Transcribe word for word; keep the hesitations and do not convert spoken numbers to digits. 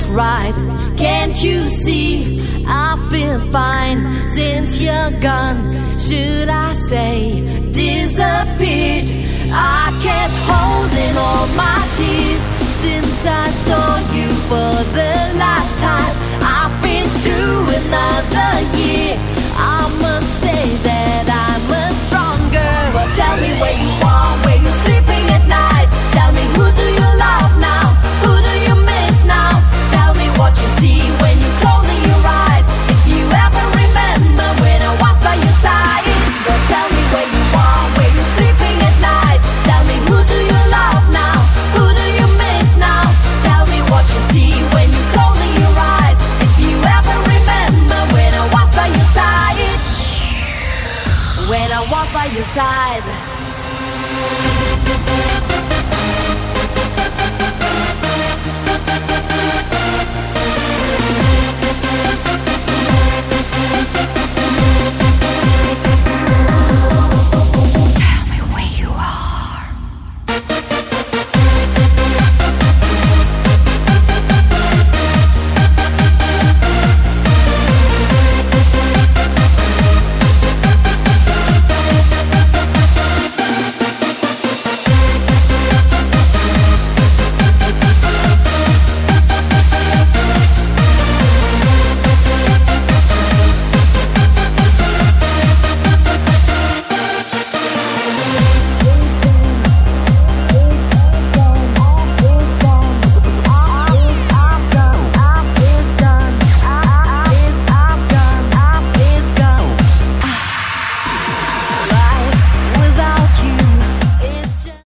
just right. Can't you see? I feel fine since you're gone. Should I say disappeared? I kept holding all my tears since I saw you for the last time. I've been through another year. I must say that I'm a stronger. Well, tell me where